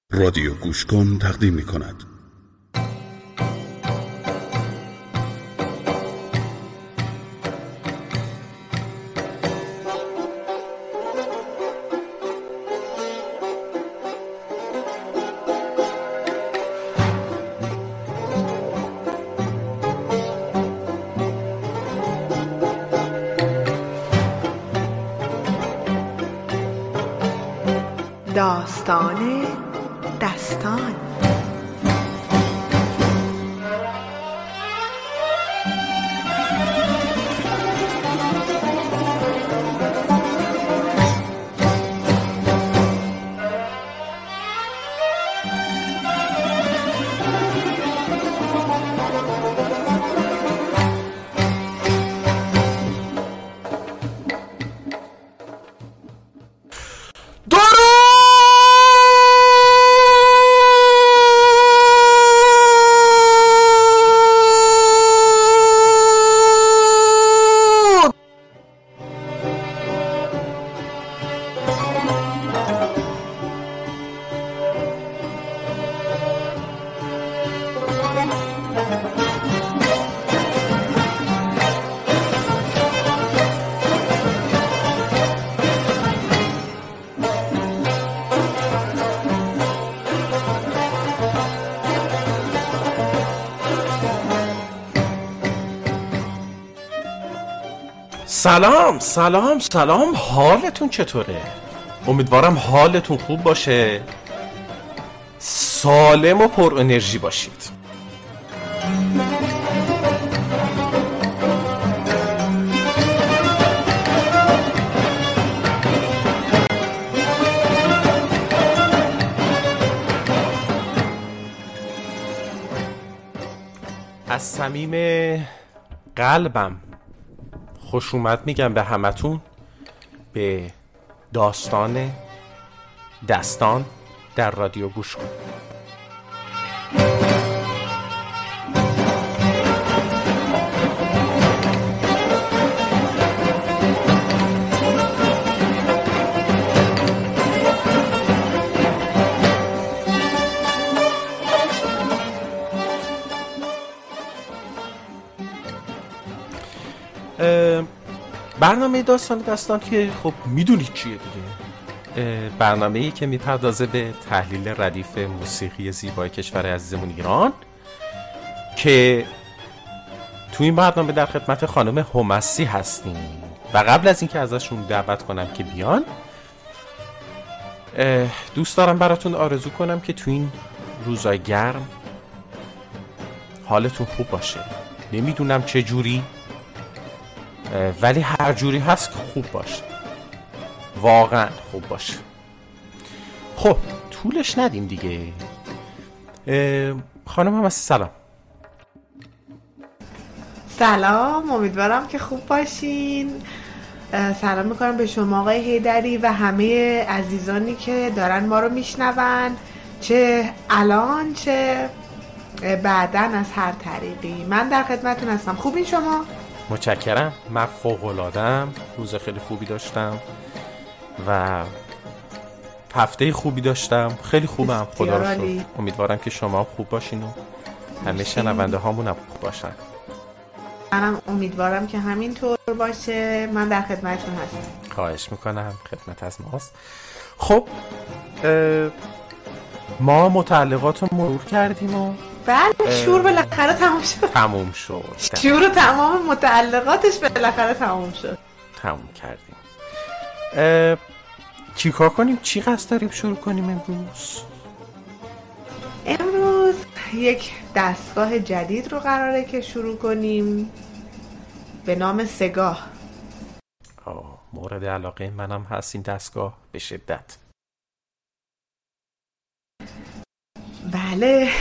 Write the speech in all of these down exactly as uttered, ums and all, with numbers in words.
رادیو گوش کن تقدیم می کند. داستان دستان. سلام سلام سلام، حالتون چطوره؟ امیدوارم حالتون خوب باشه، سالم و پر انرژی باشید. از صمیم قلبم خوش اومد میگم به همتون به داستان دستان در رادیو گوش کن. برنامه داستان دستان که خب میدونید چیه دیگه، برنامه‌ای که میپردازه به تحلیل ردیف موسیقی زیبای کشور عزیزمون ایران، که تو این برنامه در خدمت خانم همسی هستیم و قبل از اینکه ازشون دعوت کنم که بیان، دوست دارم براتون آرزو کنم که تو این روزای گرم حالتون خوب باشه. نمیدونم چه جوری، ولی هر جوری هست که خوب باشه، واقعا خوب باشه. خب طولش ندیم دیگه. خانم هم هستی، سلام. سلام، امیدوارم که خوب باشین. سلام میکنم به شما آقای حیدری و همه عزیزانی که دارن ما رو میشنون، چه الان چه بعدن از هر طریقی. من در خدمتون هستم. خوبین شما؟ متشکرم، من فوق‌العاده‌ام، روز خیلی خوبی داشتم و هفته خوبی داشتم، خیلی خوبم خدا رو شکر. امیدوارم که شما خوب باشین و همه شنونده هامون هم خوب باشن. منم امیدوارم که همینطور باشه. من در خدمتتون هستم. خواهش میکنم، خدمت از ماست. خب ما متعلقات رو مرور کردیم و بله، شور بالاخره تموم شد. تموم شد. شور و تمام متعلقاتش بالاخره تموم شد. تموم کردیم. چی کار کنیم؟ چی قصد داریم شروع کنیم امروز؟ امروز یک دستگاه جدید رو قراره که شروع کنیم به نام سگاه. آه، مورد علاقه منم هست این دستگاه به شدت. بله،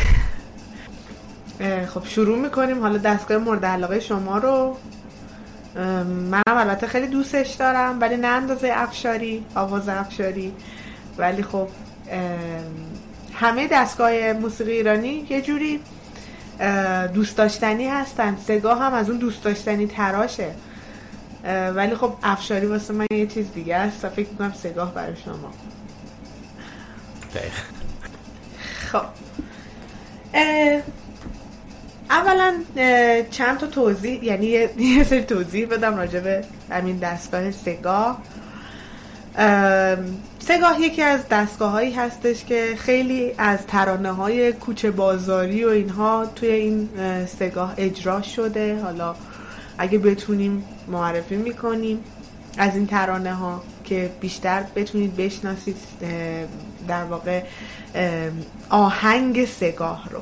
خب شروع میکنیم. حالا دستگاه مورد علاقه شما رو منم البته خیلی دوستش دارم، ولی نه اندازه افشاری، آواز افشاری. ولی خب همه دستگاه موسیقی ایرانی یه جوری دوست داشتنی هستن، سگاه هم از اون دوست داشتنی تراشه، ولی خب افشاری واسه من یه چیز دیگه است. فکر میکنم سگاه برای شما. خب اولا چند تا توضیح، یعنی یه سری توضیح بدم راجع به همین دستگاه سگاه. سگاه یکی از دستگاه هایی هستش که خیلی از ترانه های کوچه بازاری و اینها توی این سگاه اجرا شده. حالا اگه بتونیم معرفی میکنیم از این ترانه ها که بیشتر بتونید بشناسید در واقع آهنگ سگاه رو.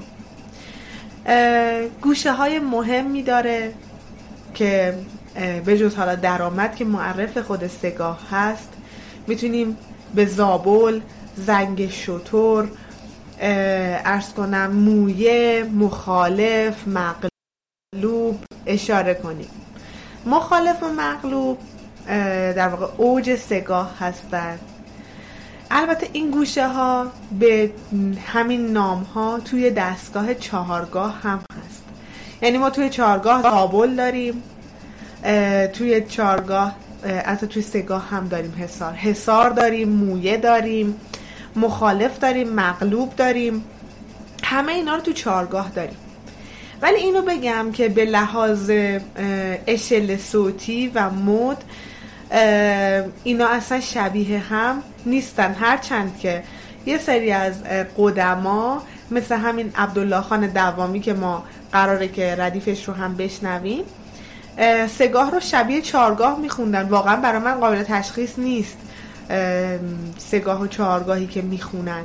گوشه های مهمی داره که به جز حالا درآمد که معرف خود سگاه هست، میتونیم به زابل، زنگ شتر، عرض کنم مویه، مخالف، مغلوب اشاره کنیم. مخالف و مغلوب در واقع اوج سگاه هستند. البته این گوشه ها به همین نام ها توی دستگاه چهارگاه هم هست. یعنی ما توی چهارگاه زابل داریم، توی چهارگاه حتی توی سگاه هم داریم حصار حصار داریم، مویه داریم، مخالف داریم، مغلوب داریم، همه اینا رو تو چهارگاه داریم. ولی اینو بگم که به لحاظ اشل صوتی و مد اینا اصلا شبیه هم نیستن، هرچند که یه سری از قدما مثل همین عبدالله خان دوامی که ما قراره که ردیفش رو هم بشنویم سگاه رو شبیه چهارگاه میخوندن. واقعا برای من قابل تشخیص نیست سگاه و چهارگاهی که میخونن،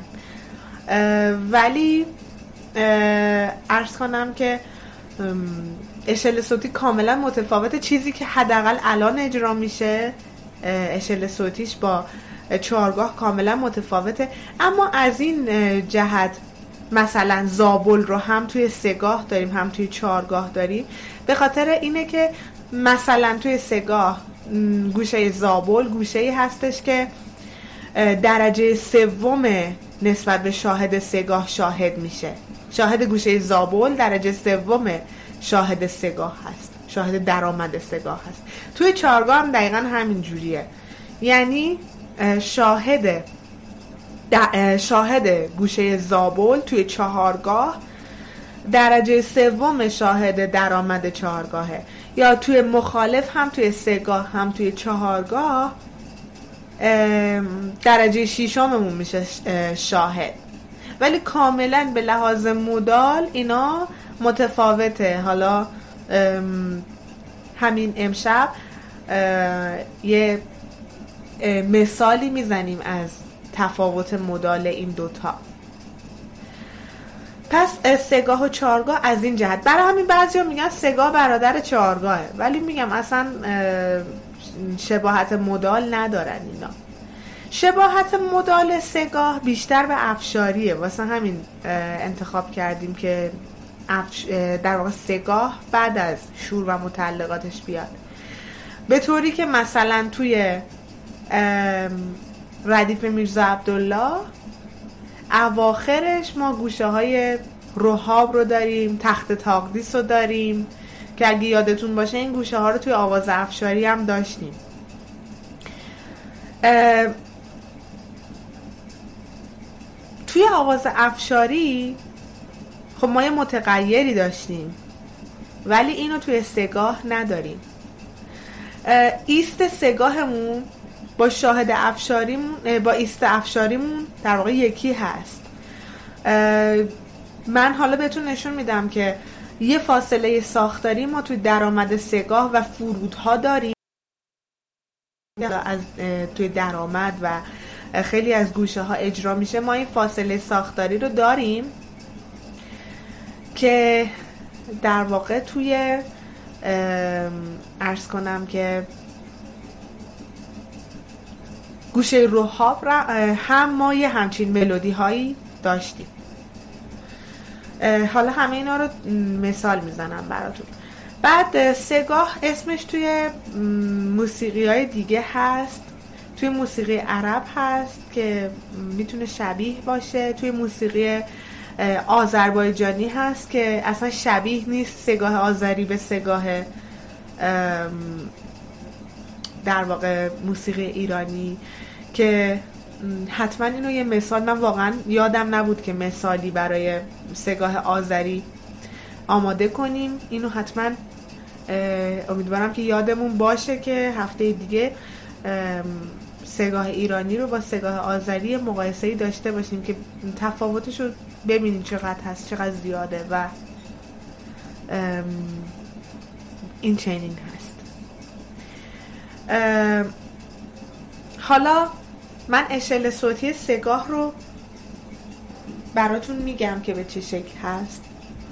ولی عرض کنم که اشل صوتی کاملا متفاوته. چیزی که حداقل الان اجرا میشه اشل صوتیش با چهارگاه کاملا متفاوته. اما از این جهت مثلا زابل رو هم توی سگاه داریم هم توی چهارگاه داریم، به خاطر اینه که مثلا توی سگاه گوشه زابل گوشه‌ای هستش که درجه سوم نسبت به شاهد سگاه شاهد میشه. شاهد گوشه زابل درجه سوم شاهد سگاه هست، شاهد درآمد سگاه هست. توی چهارگاه هم دقیقا همین جوریه، یعنی شاهد شاهد گوشه زابل توی چهارگاه درجه سوم شاهد درآمد چهارگاهه، یا توی مخالف هم توی سگاه هم توی چهارگاه درجه ششممون میشه شاهد. ولی کاملا به لحاظ مودال اینا متفاوته. حالا همین امشب یه مثالی میزنیم از تفاوت مودال این دوتا. پس سگاه و چهارگاه از این جهت. برای همین بعضیا میگن سگاه برادر چهارگاهه، ولی میگم اصلا شباهت مودال ندارن اینا. شباهت مودال سگاه بیشتر به افشاریه، واسه همین انتخاب کردیم که در واقع سگاه بعد از شور و متعلقاتش بیاد، به طوری که مثلا توی ردیف میرزا عبدالله اواخرش ما گوشه های رهاب رو داریم، تخت تاقدیس رو داریم که اگه یادتون باشه این گوشه ها رو توی آواز افشاری هم داشتیم. توی آواز افشاری خب ما یه متغیری داشتیم ولی اینو توی سگاه نداریم. ایست سگاهمون با شاهد افشاریمون با ایست افشاریمون در واقع یکی هست. من حالا بهتون نشون میدم که یه فاصله ساختاری ما توی درآمد سگاه و فرودها داریم از توی درآمد و خیلی از گوشه ها اجرا میشه. ما این فاصله ساختاری رو داریم که در واقع توی عرض کنم که گوشه رهاب هم ما یه همچین ملودی هایی داشتیم. حالا همه اینا رو مثال میزنم براتون. بعد سگاه اسمش توی موسیقی های دیگه هست، توی موسیقی عرب هست که میتونه شبیه باشه، توی موسیقی آذربایجانی هست که اصلا شبیه نیست سگاه آذری به سگاه در واقع موسیقی ایرانی، که حتما اینو یه مثال، من واقعا یادم نبود که مثالی برای سگاه آذری آماده کنیم. اینو حتما امیدوارم که یادمون باشه که هفته دیگه سگاه ایرانی رو با سگاه آذری مقایسه‌ای داشته باشیم که تفاوتش رو ببینیم چقدر هست، چقدر زیاده و این چنین هست. حالا من اشل صوتی سگاه رو براتون میگم که به چه شکل هست.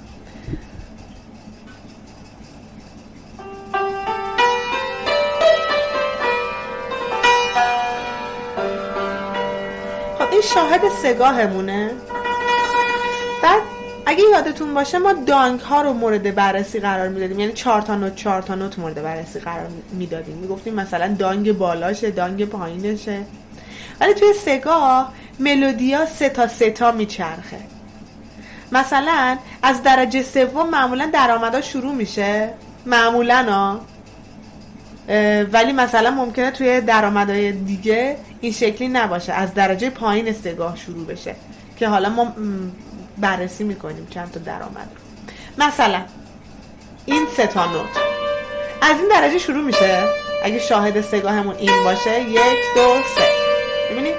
خب این شاهد سگاهمونه. بعد اگه یادتون باشه ما دانگ ها رو مورد بررسی قرار میدادیم، یعنی چهار تا نوت چهار تا نوت مورد بررسی قرار میدادیم، میگفتیم مثلا دانگ بالاشه، دانگ پایینشه. ولی توی سگاه ملودیا سه تا سه تا میچرخه. مثلا از درجه سوم معمولا درآمدا شروع میشه معمولا ها، ولی مثلا ممکنه توی درآمدهای دیگه این شکلی نباشه، از درجه پایین سگاه شروع بشه که حالا ما بررسی میکنیم چند تا درآمد. مثلا این سه تا نوت از این درجه شروع میشه اگه شاهد سگاهمون این باشه، یک دو سه. ببینید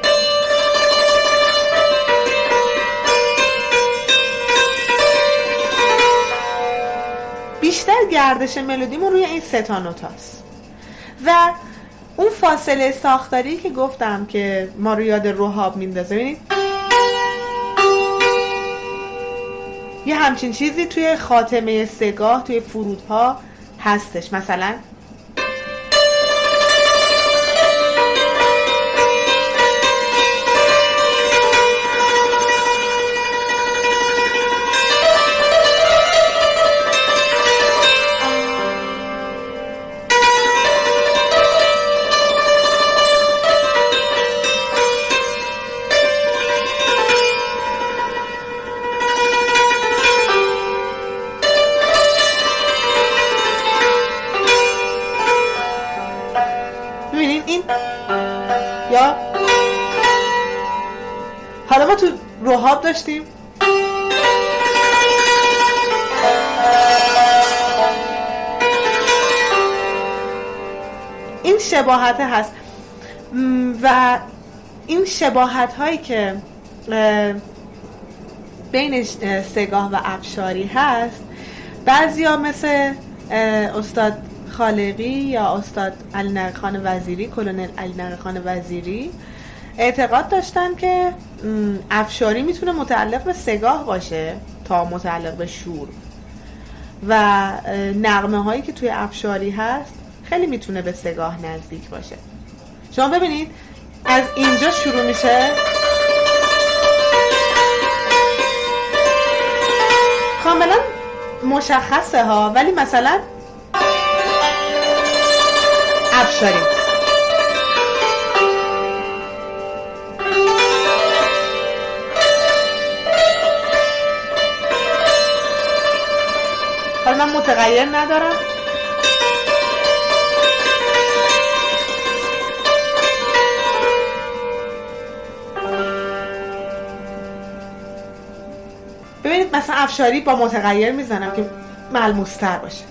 بیشتر گردش ملودیمون روی این سه تا نوت هست و اون فاصله ساختاری که گفتم که ما رو یاد رهاب میندازه. ببینید یه همچین چیزی توی خاتمه سگاه توی فرودها هستش. مثلا یا حالا ما تو رهاب داشتیم این شباهت هست و این شباهت هایی که بین سگاه و افشاری هست، بعضیا مثل استاد خالقی یا استاد علی نقی خان وزیری، کلونل علی نقی خان وزیری اعتقاد داشتن که افشاری میتونه متعلق به سگاه باشه تا متعلق به شور و نغمه هایی که توی افشاری هست خیلی میتونه به سگاه نزدیک باشه. شما ببینید از اینجا شروع میشه، کاملا مشخصه ها، ولی مثلا افشاری حالا من متغیر ندارم، ببینید مثلا افشاری با متغیر میزنم که ملموستر باشه.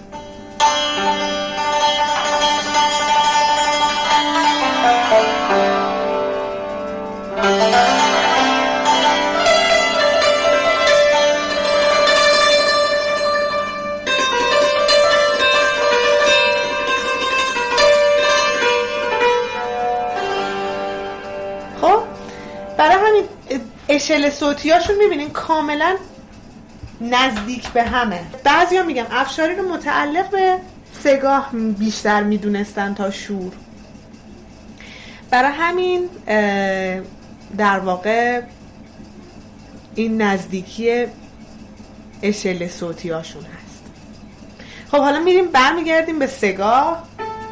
خب برای همین اشل صوتیاشون میبینین کاملا نزدیک به همه. بعضیا میگن افشاری رو متعلق به سگاه بیشتر میدونستن تا شور، برای همین در واقع این نزدیکی اشل صوتیاشون هست. خب حالا میریم برمیگردیم به سگاه.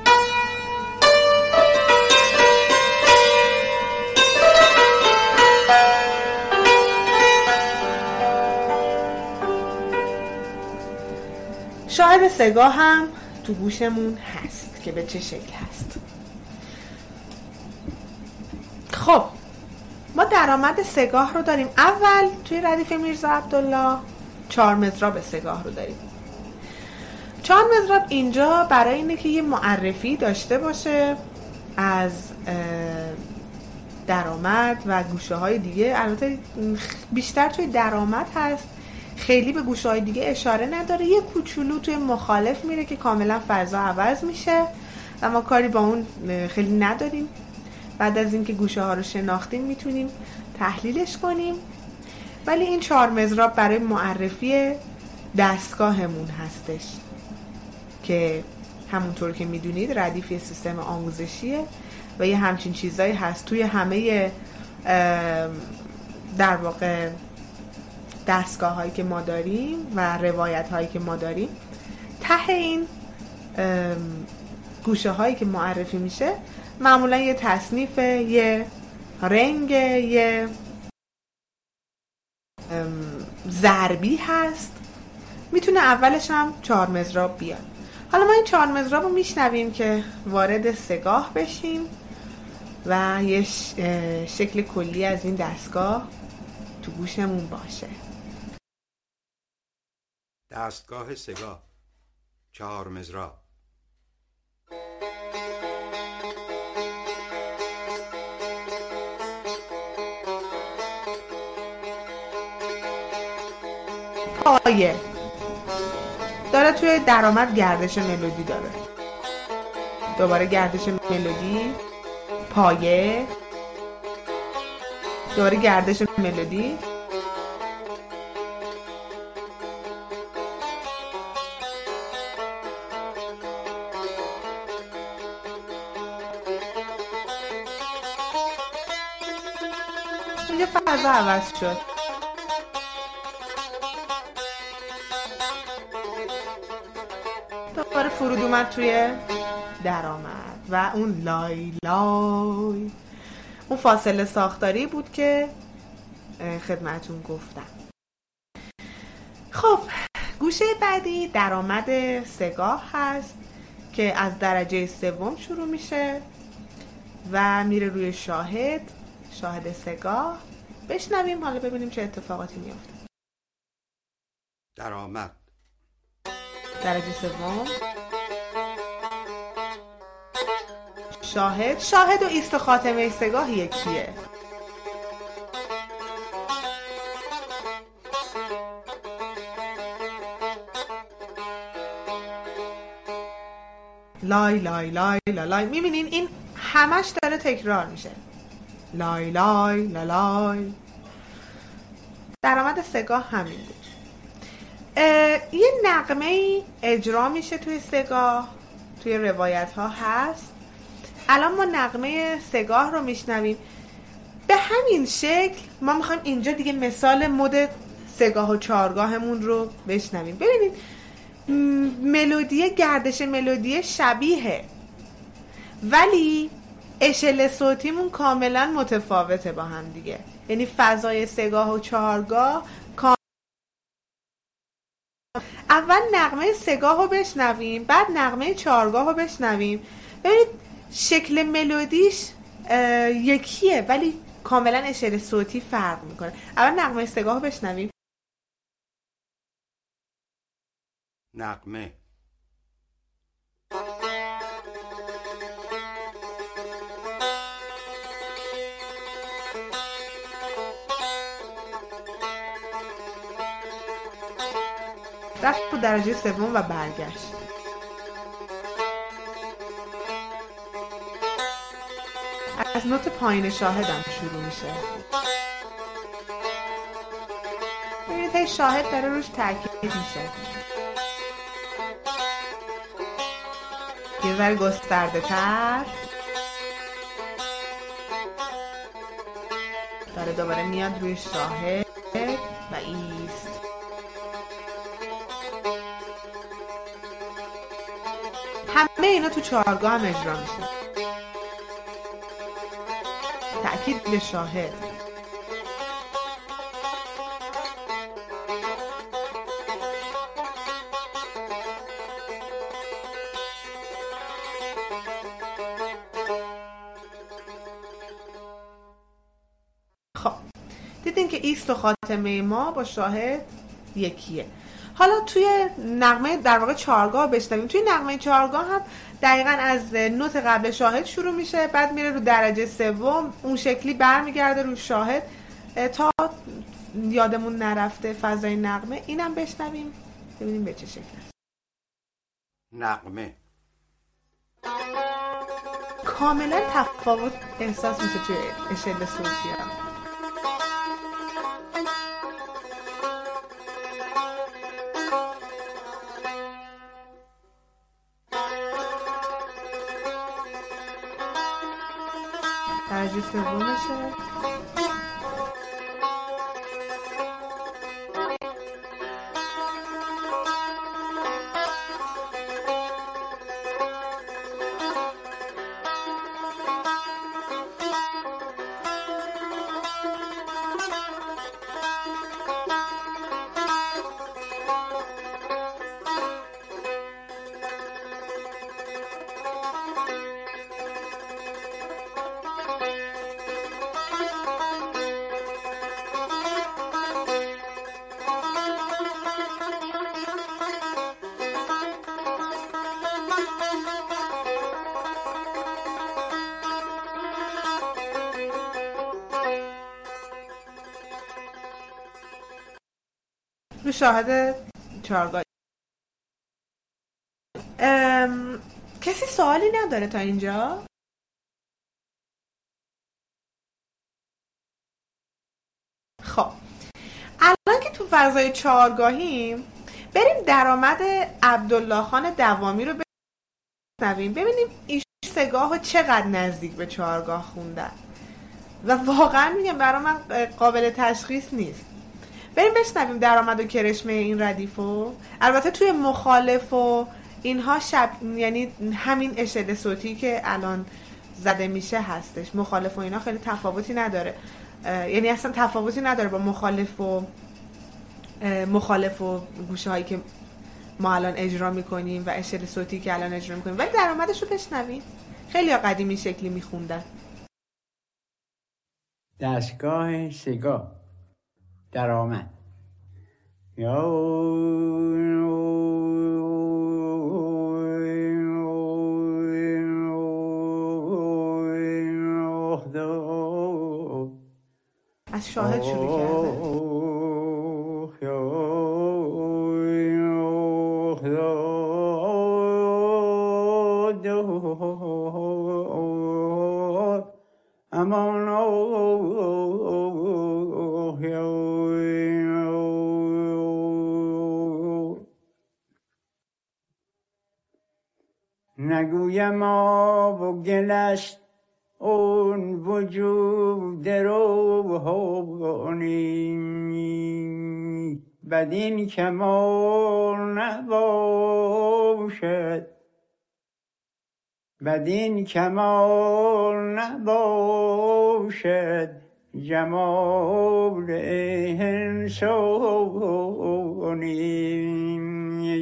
شاهد سگاه هم تو گوشمون هست که به چه شکل هست. خب درآمد سگاه رو داریم. اول توی ردیف میرزا عبدالله چهار مضراب سگاه رو داریم. چهار مضراب اینجا برای اینه که یه معرفی داشته باشه از درآمد و گوشه های دیگه. البته بیشتر توی درآمد هست، خیلی به گوشه های دیگه اشاره نداره. یه کوچولو توی مخالف میره که کاملا فضا عوض میشه و ما کاری با اون خیلی نداریم. بعد از اینکه گوشه ها رو شناختیم میتونیم تحلیلش کنیم. ولی این چهار مضراب برای معرفی دستگاهمون هستش که همونطور که میدونید ردیف یه سیستم آموزشیه و یه همچین چیزایی هست توی همه در واقع دستگاه هایی که ما داریم و روایت هایی که ما داریم. ته این گوشه هایی که معرفی میشه معمولا یه تصنیف، یه رنگ، یه ضربی هست. میتونه اولش هم چهار مضراب بیاد. حالا ما این چهار مضراب رو میشنویم که وارد سگاه بشیم و یه شکل کلی از این دستگاه تو گوشمون باشه. دستگاه سگاه، چهار مضراب. پایه داره، توی درآمد گردش ملودی داره، دوباره گردش ملودی، پایه، دوباره گردش ملودی، اینجا فضا عوض شد. دوباره فرود اومد توی درآمد و اون لای لای اون فاصله ساختاری بود که خدمتون گفتم. خب گوشه بعدی درآمد سگاه هست که از درجه سوم شروع میشه و میره روی شاهد شاهد سگاه. بشنویم حالا ببینیم چه اتفاقاتی میفته. درآمد درجه سوم، شاهد. شاهد و ایست خاتمه سگاه یکیه. لای لای لای لای لای. میبینین این همش داره تکرار میشه. لای لای لای لای. درآمد سگاه همین بود. یه نغمه اجرا میشه توی سگاه، توی روایت ها هست. الان ما نغمه سگاه رو میشنویم. به همین شکل ما میخوایم اینجا دیگه مثال مد سگاه و چارگاهمون رو بشنویم. ببینید ملودی، گردش ملودی شبیه، ولی اشل صوتیمون کاملا متفاوته با هم دیگه. یعنی فضای سگاه و چارگاه. اول نغمه سگاه رو بشنویم، بعد نغمه چارگاه رو بشنویم. ببینید شکل ملودیش یکیه ولی کاملا اشل صوتی فرق میکنه. اول نغمه سگاه رو بشنویم. نغمه رفت تو درجه سوم و برگشت. از نوت پایین شاهدم شروع میشه. ببینید هی شاهد داره روش تاکید میشه. یه ذره گسترده تر داره، دوباره میاد روی شاهد و ایست. همه اینا تو چهارگاه هم اجرا میشه. تأکید به شاهد. خب اینکه ایست و خاتمه ما با شاهد یکیه. حالا توی نغمه در واقع چهارگاه بشنویم. توی نغمه چهارگاه هم دقیقاً از نوت قبل شاهد شروع میشه، بعد میره رو درجه سوم، اون شکلی برمیگرده رو شاهد تا یادمون نرفته فضای نغمه. اینم بشنویم ببینیم به چه شکل است. نغمه کاملا تفاوت احساس میشه توی اشل صوتی ها. درجه سومشه. رو شاهد چهارگاه. کسی سوالی نداره تا اینجا؟ خب الان که تو فضای چهارگاهیم بریم درآمد عبدالله خان دوامی رو بشنویم ببینیم این سگاه چقدر نزدیک به چهارگاه خوندن و واقعا میگم برای من قابل تشخیص نیست. بریم بشنویم درآمد و کرشمه این ردیفو. البته توی مخالف و اینها شب یعنی همین اشل صوتی که الان زده میشه هستش. مخالف و اینا خیلی تفاوتی نداره، یعنی اصلا تفاوتی نداره با مخالف و مخالف و گوشه هایی که ما الان اجرا میکنیم و اشل صوتی که الان اجرا میکنیم، ولی درآمدش رو بشنویم. خیلی ها قدیمی شکلی میخوندن. دستگاه سگاه درآمد یا از شاهد شروع کرده. امان نگویم آب و گلست اون وجود روحانی بدین کمال نباشد بدین کمال نباشد جمال انسانی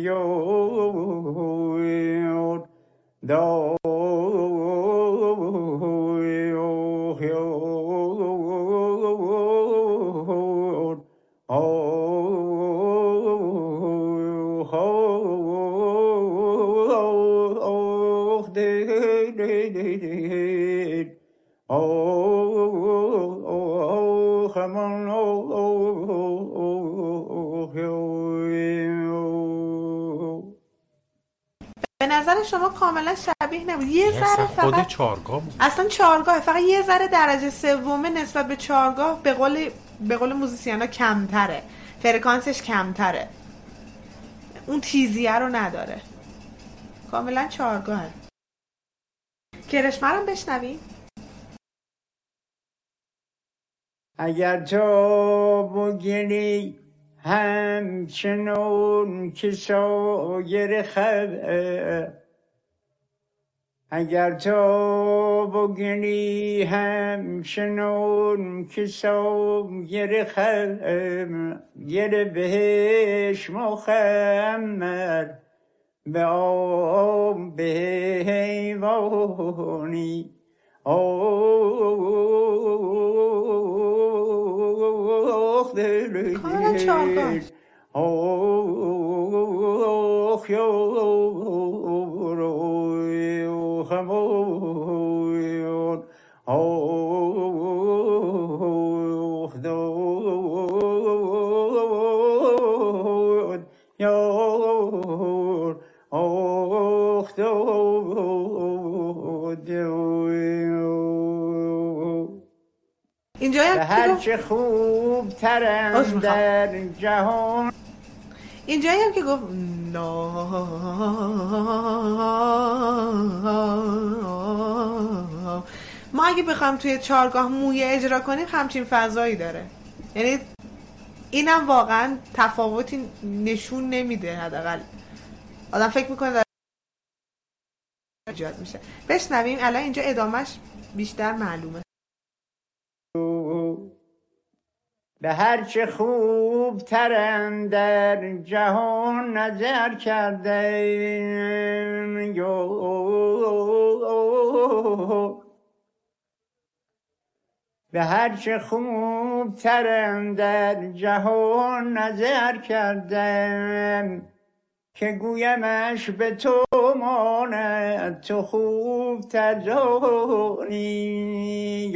یاد دا به نظر شما کاملا شبیه نبود؟ یه ذره خود فقط چهارگاه بود. اصلا چهارگاه فقط یه ذره درجه سومه نسبت به چهارگاه به قول به قول موزیسینا کمتره، فرکانسش کمتره، اون تیزیه رو نداره، کاملا چهارگاهه. کرشمه رو بشنویم. اگر تو بگیری همچنون که سایر خلق اگر تو بگیری همچنون که سایر خلق گره بهش مخمر به آب به حیوانی کاملا چهارگاه. آخ یارو خمون آخ دود یار آخ دود اینجا هم هر چه خوب ترم در جهان اینجایی هم که گفت ما اگه بخوایم توی چهارگاه مویه اجرا کنیم همچین فضایی داره، یعنی اینم واقعا تفاوتی نشون نمیده، حداقل آدم فکر میکنه داره ایجاد میشه. بشنویم الان اینجا ادامهش بیشتر معلومه. به هر چه خوب ترم در جهان نظر کردم به هر چه خوب ترم در جهان نظر کردم که گویمش به تو ماند تو خوب تر دانی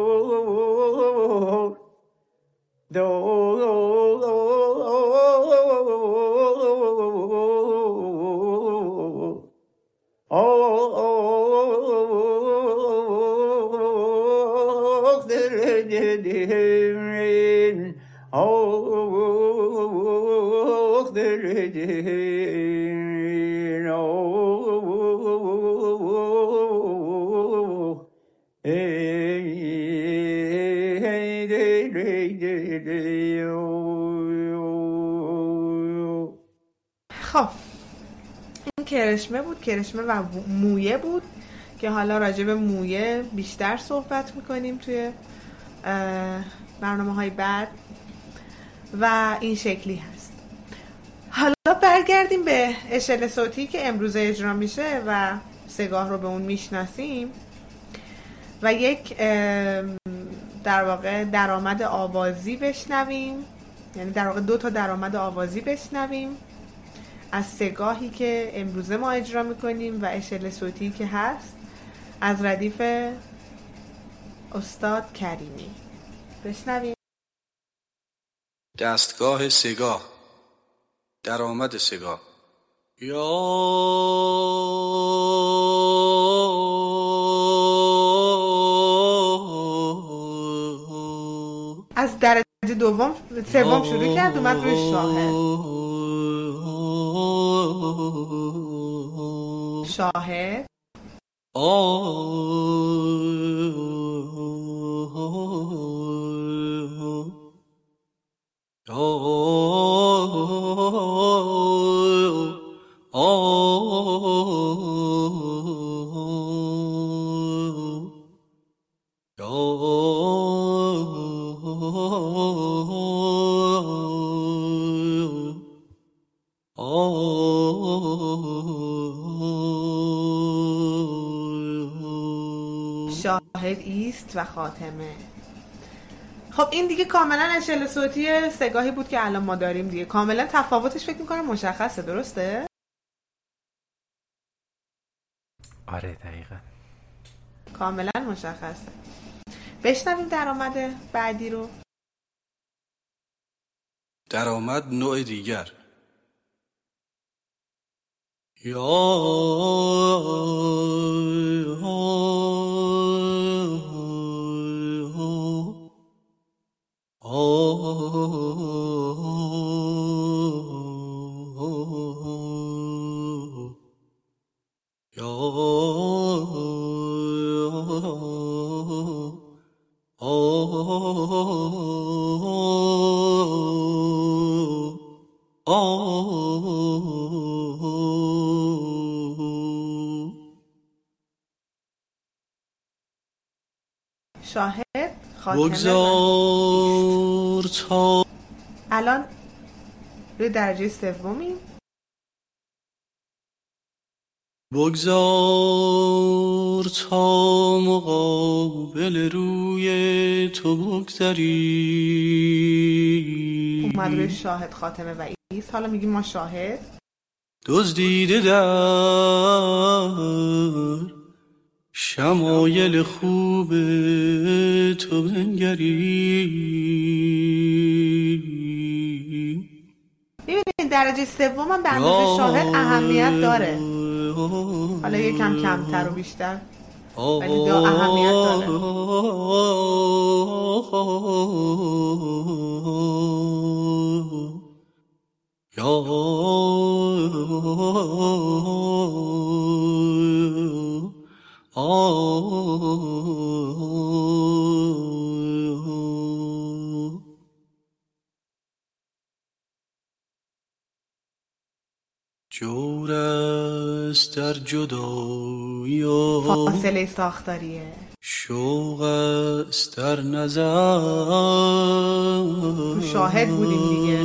خب این کرشمه بود، کرشمه و مویه بود که حالا راجع به مویه بیشتر صحبت میکنیم توی برنامه های بعد و این شکلی هست. حالا برگردیم به اشل صوتی که امروز اجرا میشه و سگاه رو به اون میشناسیم و یک در واقع درآمد آوازی بشنویم، یعنی در واقع دو تا درآمد آوازی بشنویم از سگاهی که امروزه ما اجرا میکنیم و اشل صوتی که هست از ردیف استاد کریمی. بشنویم. دستگاه سگاه، درآمد سگاه. یا از درجه دوم سوم شروع کرد اومد روی شاهد. شاهد شاهد ایست و خاتمه. خب این دیگه کاملا اشل صوتی سگاهی بود که الان ما داریم دیگه. کاملا تفاوتش فکر میکنم مشخصه، درسته؟ آره دقیقا کاملا مشخصه. بشنویم درآمد بعدی رو. درآمد نوع دیگر. یا شاهد خاتمه. بگذار تا الان روی درجه سومیم. بگذار تا مقابل روی تو بگذری. اومد روی شاهد خاتمه و ایست. حالا میگیم ما شاهد. دزدیده در شمایل خوب تو بنگری. ببینید درجه سوم هم به اندازه شاهد اهمیت داره، حالا یکم کمتر و بیشتر ولی دا اهمیت داره. یا جور است در جدایی، فاصله ساختاریه. شوق است در نظر، رو شاهد بودیم دیگه،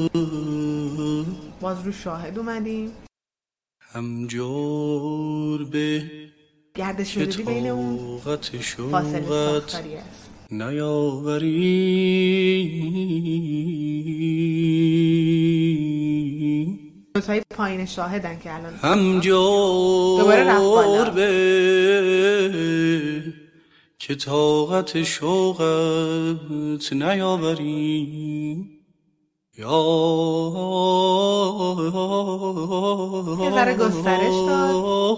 باز رو شاهد اومدیم. هم جور به گردش ملودی بین اون فاصله ساختاری است. نیاوری نوتای پایین شاهدن که الان هم جور به که طاقت شوقت نیاوری. یا یه ذره گسترش داد.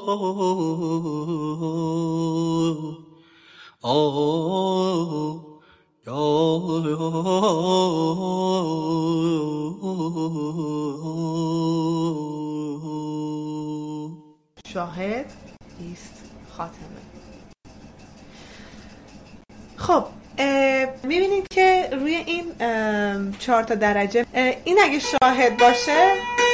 شاهد ایست خاتمه. خب میبینید که روی این چهار تا درجه، این اگه شاهد باشه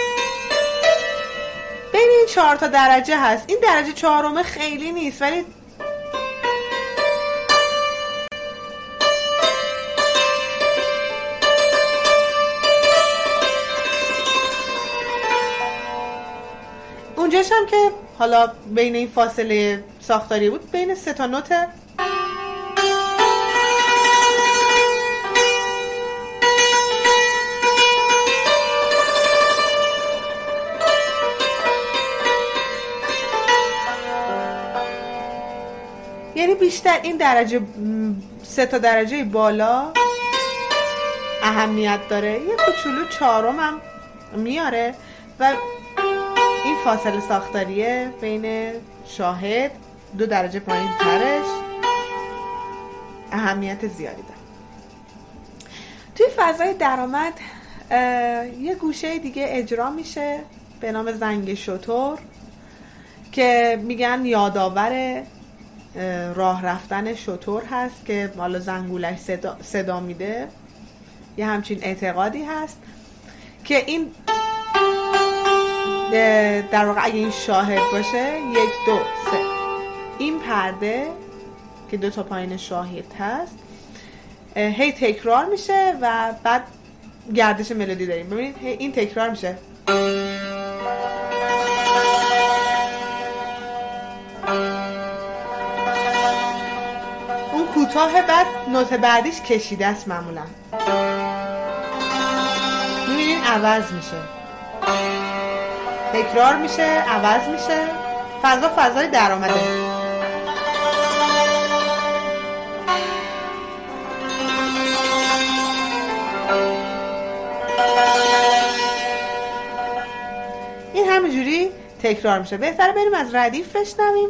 بین این چهار تا درجه هست. این درجه چهارمه خیلی نیست ولی اونجاش هم که حالا بین این فاصله ساختاری بود، بین سه تا نوت یعنی بیشتر این درجه سه تا درجه بالا اهمیت داره، یه کوچولو چهارم هم میاره و این فاصله ساختاریه بین شاهد دو درجه پایین ترش اهمیت زیادی داره. توی فضای درآمد یه گوشه دیگه اجرا میشه به نام زنگ شتر که میگن یادآور راه رفتن شتر هست که حالا زنگولش صدا, صدا میده. یه همچین اعتقادی هست که این در واقع اگه این شاهد باشه یک دو سه، این پرده که دو تا پایین شاهد هست هی تکرار میشه و بعد گردش ملودی داریم. ببینید این تکرار میشه، اون کوتاه، بعد نوت بعدیش کشیده است معمولا. ببینید عوض میشه، تکرار میشه، عوض میشه. فضا فضای درآمده. این همینجوری تکرار میشه. بهتره بریم از ردیف بشنویم.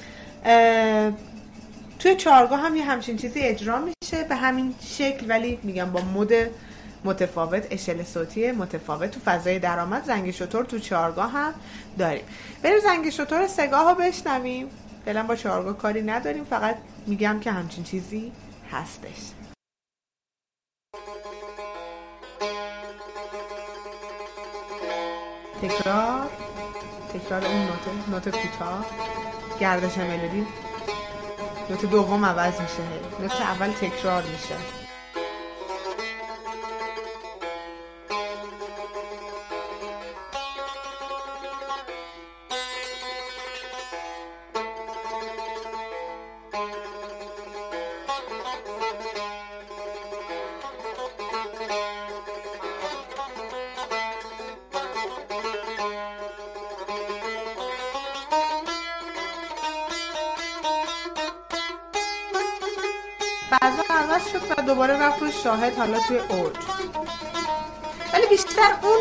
توی چارگاه هم یه همچین چیزی اجرا میشه به همین شکل، ولی میگم با مود متفاوت، اشل صوتی متفاوت. تو فضای درآمد زنگ شتر تو چارگاه هم داریم. بریم زنگ شتر سگاه ها بشنویم. فعلا با چارگاه کاری نداریم، فقط میگم که همچین چیزی هستش. تکرار تکرار اون نوت نوت کوتاه، گردش ملودی. نوت دوم عوض میشه، نوت اول تکرار میشه. فضا عوض شد و دوباره رفت روی شاهد، حالا توی اوج. ولی بیشتر اون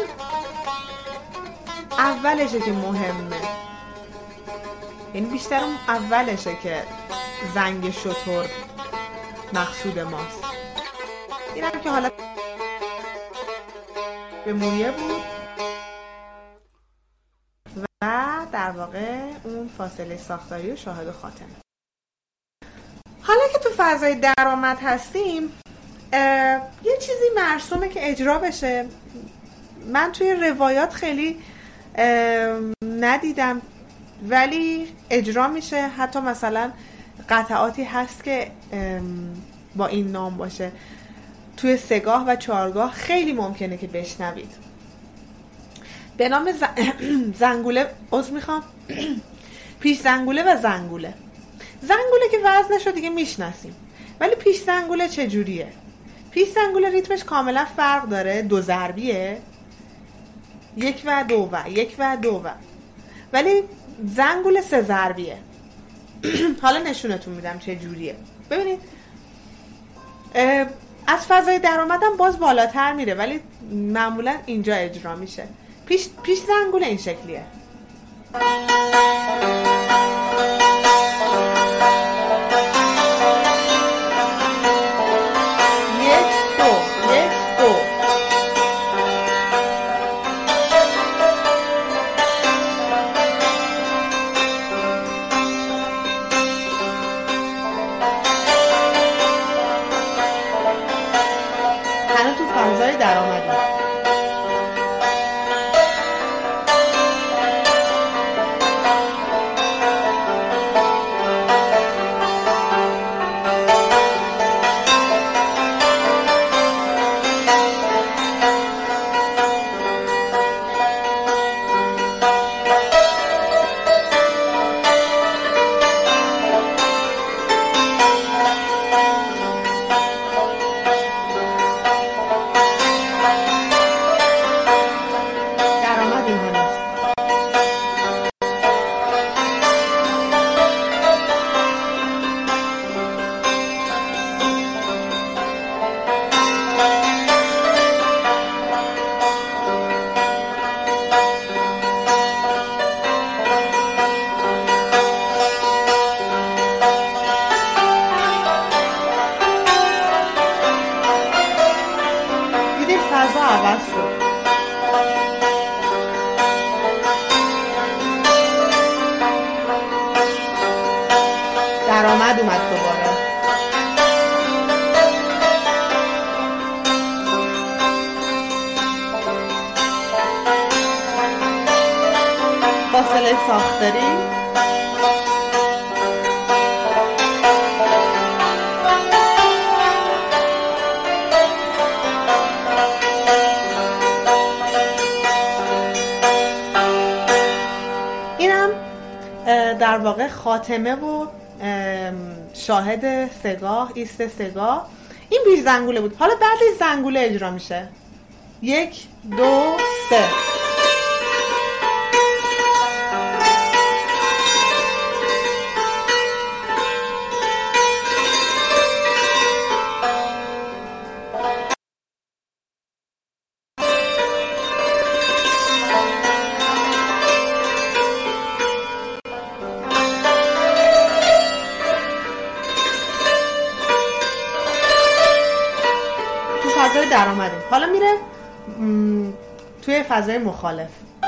اولشه که مهمه، یعنی بیشتر اون اولشه که زنگ شتر مقصود ماست. اینم که حالا به موریه بود و در واقع اون فاصله ساختاری و شاهد و خاتمه. حالا که تو فضای درآمد هستیم، یه چیزی مرسومه که اجرا بشه. من توی روایات خیلی ندیدم ولی اجرا میشه. حتی مثلا قطعاتی هست که با این نام باشه. توی سگاه و چهارگاه خیلی ممکنه که بشنوید. به نام زنگوله، عذر میخوام، پیش زنگوله و زنگوله. زنگوله که وزنشو دیگه میشناسیم، ولی پیش زنگوله چجوریه؟ پیش زنگوله ریتمش کاملا فرق داره، دو ضربیه، یک و دو و یک و دو و، ولی زنگوله سه ضربیه. حالا نشونتون میدم چجوریه. ببینید از فضای درآمدم باز بالاتر میره ولی معمولا اینجا اجرا میشه. پیش پیش زنگوله این شکلیه. درآمد اومد دوباره. فاصله ساختاری، اینم در واقع خاتمه و شاهد سگاه، ایست سگاه. این بیش زنگوله بود. حالا بعد زنگوله اجرا میشه. یک دو سه. در آمدیم. حالا میره م... توی فضای مخالف.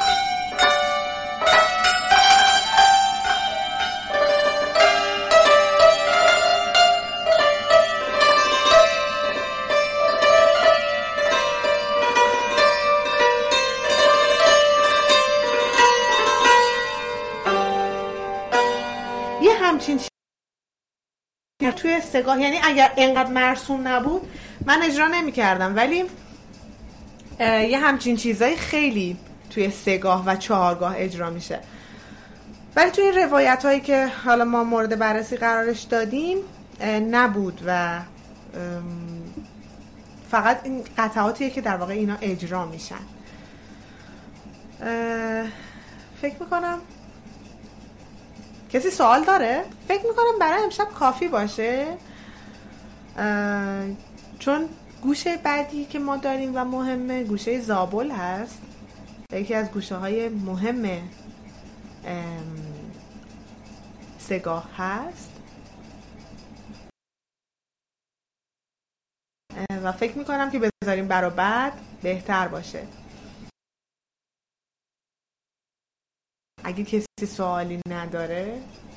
یه همچین توی سگاه، یعنی اگر اینقدر مرسوم نبود من اجرا نمی کردم، ولی یه همچین چیزایی خیلی توی سگاه و چهارگاه اجرا میشه. ولی توی این روایت هایی که حالا ما مورد بررسی قرارش دادیم نبود و فقط این قطعاتیه که در واقع اینا اجرا میشن. فکر میکنم کسی سوال داره؟ فکر میکنم برای امشب کافی باشه. چون گوشه بعدی که ما داریم و مهمه گوشه زابل هست، یکی از گوشه های مهم سگاه هست و فکر میکنم که بذاریم برا بعد بهتر باشه. اگه کسی سوالی نداره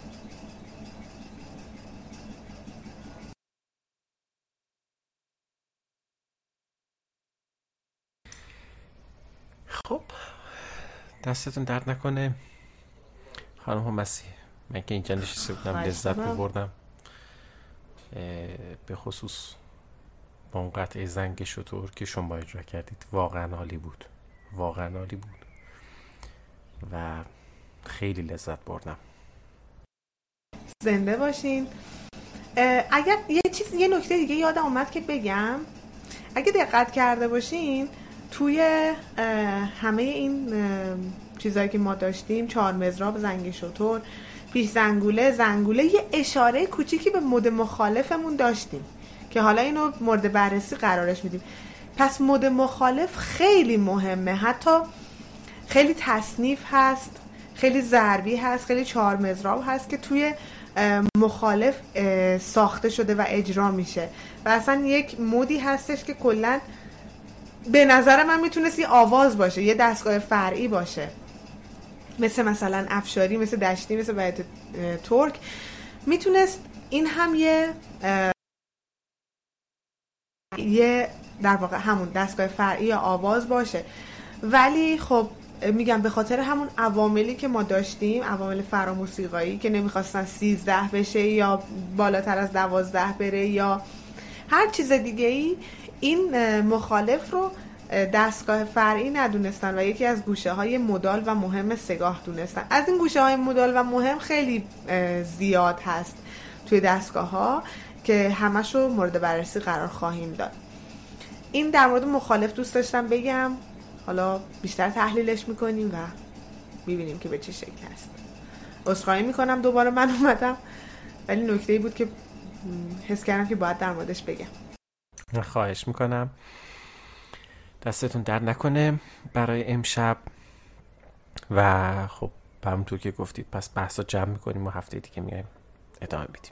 خب دستتون درد نکنه خانم همسی. من که اینجا نشسته بودم لذت می‌بردم، به خصوص با اون قطعه زنگ شتر که شما اجرا کردید. واقعا عالی بود، واقعا عالی بود و خیلی لذت بردم. زنده باشین. اگر یه چیز یه نکته دیگه یادم اومد که بگم، اگه دقت کرده باشین توی همه این چیزایی که ما داشتیم، چهار مضراب، زنگ شتر، پیش زنگوله، زنگوله، یه اشاره کوچیکی به مد مخالفمون داشتیم که حالا اینو مورد بررسی قرارش میدیم. پس مد مخالف خیلی مهمه، حتی خیلی تصنیف هست، خیلی ضربی هست، خیلی چهار مضراب هست که توی مخالف ساخته شده و اجرا میشه و اصلا یک مودی هستش که کلن به نظر من میتونست یه آواز باشه، یه دستگاه فرعی باشه، مثل مثلا افشاری، مثل دشتی، مثل بیت ترک. میتونست این هم یه یه در واقع همون دستگاه فرعی یا آواز باشه، ولی خب میگم به خاطر همون عواملی که ما داشتیم، عوامل فراموسیقایی که نمیخواستن سیزده بشه یا بالاتر از دوازده بره یا هر چیز دیگه ای، این مخالف رو دستگاه فرعی ندونستن و یکی از گوشه های مدال و مهم سگاه دونستن. از این گوشه های مدال و مهم خیلی زیاد هست توی دستگاه ها که همشو مورد بررسی قرار خواهیم داد. این در مورد مخالف دوست داشتم بگم، حالا بیشتر تحلیلش میکنیم و ببینیم که به چه شکل هست. عذرخواهی میکنم دوباره من اومدم، ولی نکته‌ای بود که حس کردم که باید در موردش بگم. خواهش میکنم، دستتون درد نکنه برای امشب و خب همونطور که گفتید پس بحثا جمع میکنیم و هفته دیگه میایم ادامه میدیم.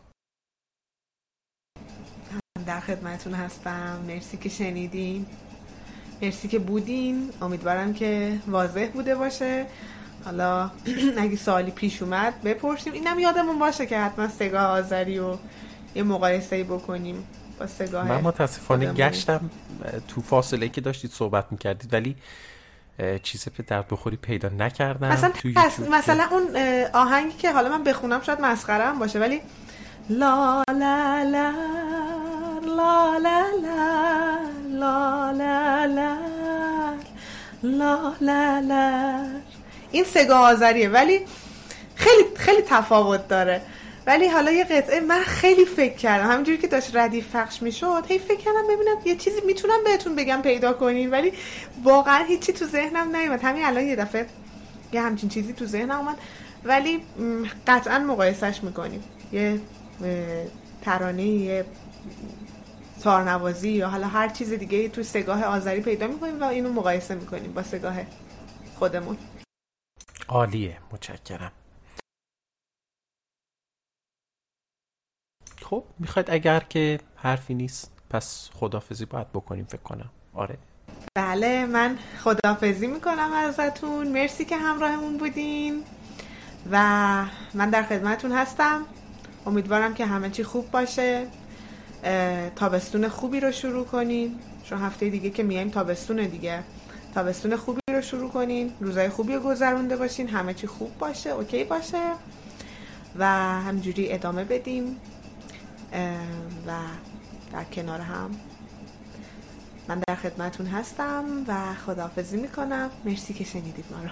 در خدمتون هستم. مرسی که شنیدین، مرسی که بودین. امیدوارم که واضح بوده باشه. حالا اگه سوالی پیش اومد بپرسیم. اینم یادمون باشه که حتما سگاه آذری و یه مقایسه‌ای بکنیم با سگاه. من متاسفانه گشتم تو فاصله که داشتید صحبت میکردید ولی چیزی به درد بخوری پیدا نکردم. مثلا مثلا اون آهنگی که حالا من بخونم شاید مسخره هم باشه، ولی لا لا لا لا لا لا لا لا لا لا لا، این سگاه آذریه ولی خیلی خیلی تفاوت داره. ولی حالا یه قطعه من خیلی فکر کردم همینجوری که داشت ردیف پخش میشد، هی فکر کردم ببینم یه چیزی میتونم بهتون بگم پیدا کنین، ولی واقعا هیچی تو ذهنم نیومد. همین الان یه دفعه یه همچین چیزی تو ذهنم اومد، ولی قطعا مقایسهش میکنیم. یه ترانه، یه تارنوازی یا حالا هر چیز دیگه تو سگاه آذری پیدا میکنیم و اینو مقایسه میکنیم با سگاه خودمون. عالیه، متشکرم. خب میخواید اگر که حرفی نیست پس خداحافظی باید بکنیم فکر کنم. آره بله، من خداحافظی میکنم ازتون. مرسی که همراهمون بودین و من در خدمتون هستم. امیدوارم که همه چی خوب باشه، تابستون خوبی رو شروع کنین، چون هفته دیگه که میایم تابستون دیگه، تابستون خوبی رو شروع کنین، روزای خوبی رو گذرونده باشین، همه چی خوب باشه، اوکی باشه و همجوری ادامه بدیم و در کنار هم. من در خدمتون هستم و خداحافظی میکنم. مرسی که شنیدید ما رو.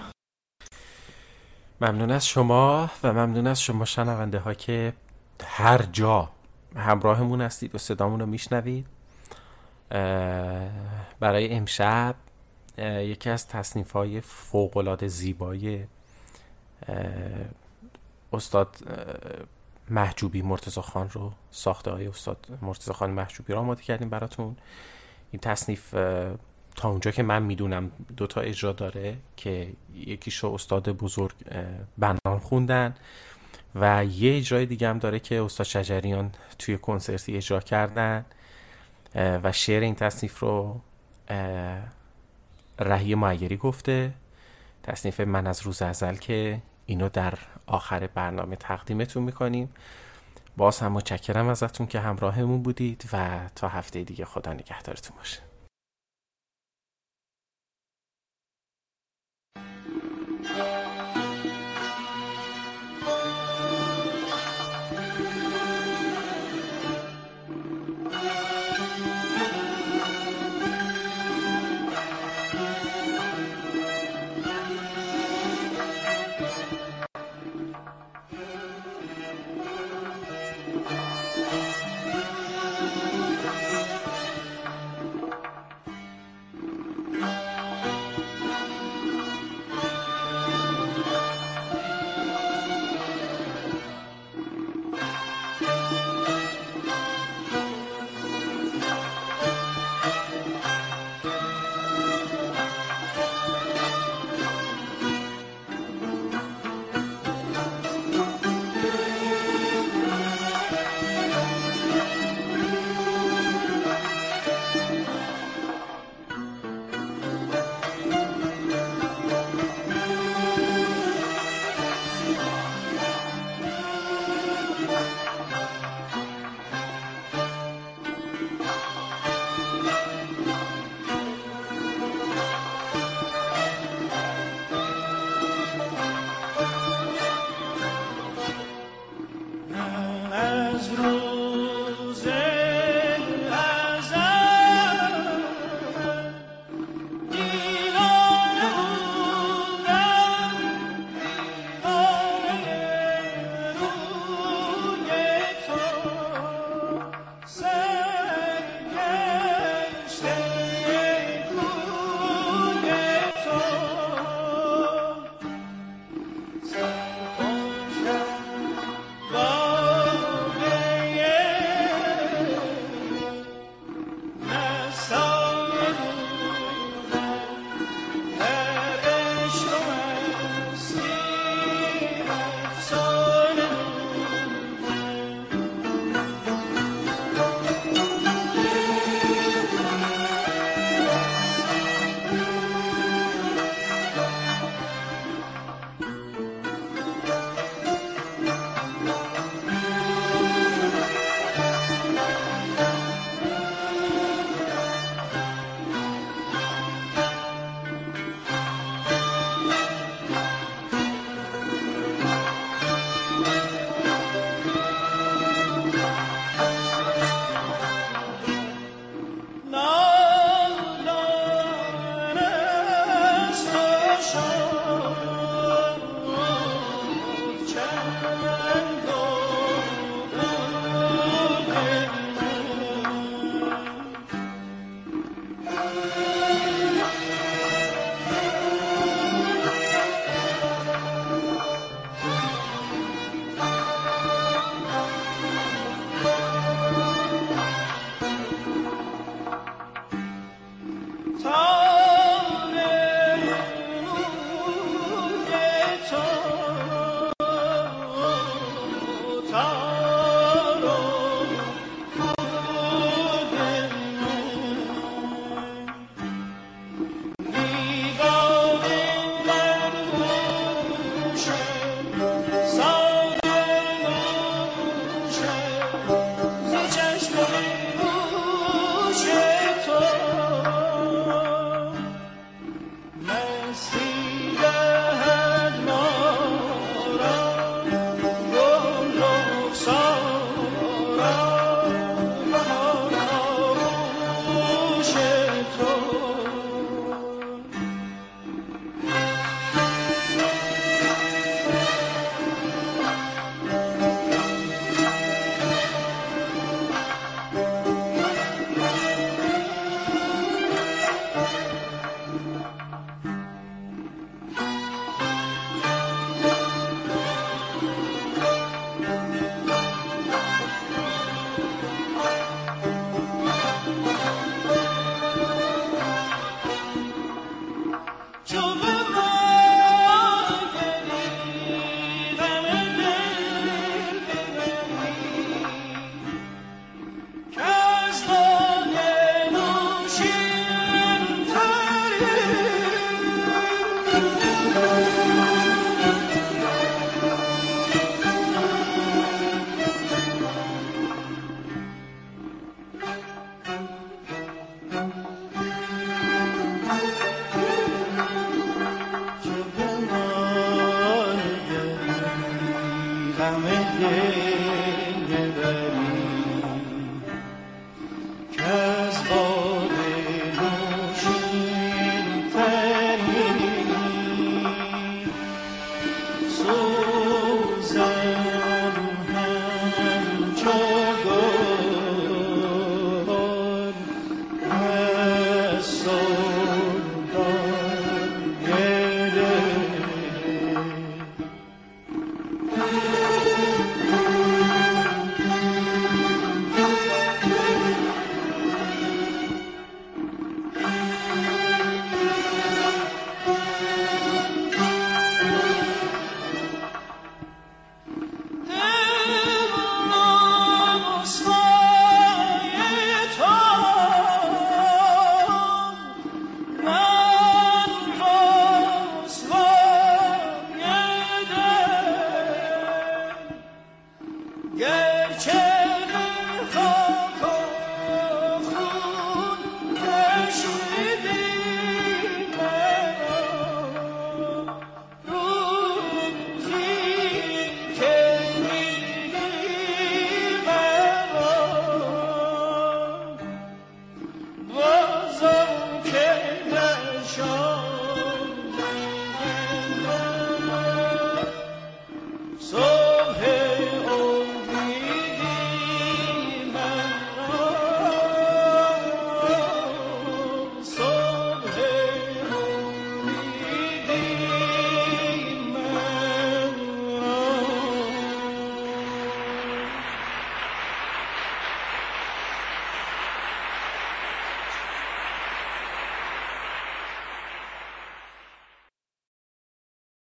ممنون از شما و ممنون از شما شنونده ها که هر جا همراهمون هستید و صدامون رو میشنوید. برای امشب یکی از تصنیف های فوق‌العاده زیبای استاد محجوبی مرتضی خان رو ساخته های استاد مرتضی خان محجوبی رو آماده کردیم براتون. این تصنیف تا اونجا که من میدونم دوتا اجرا داره که یکیشو استاد بزرگ بنان خوندن و یه اجرای دیگه هم داره که استاد شجریان توی کنسرتی اجرا کردن و شعر این تصنیف رو رهی معیری گفته. تصنیف من از روز ازل که اینو در آخر برنامه تقدیمتون میکنیم. باز هم متشکرم ازتون که همراهمون بودید و تا هفته دیگه خدا نگهدارتون باشه. See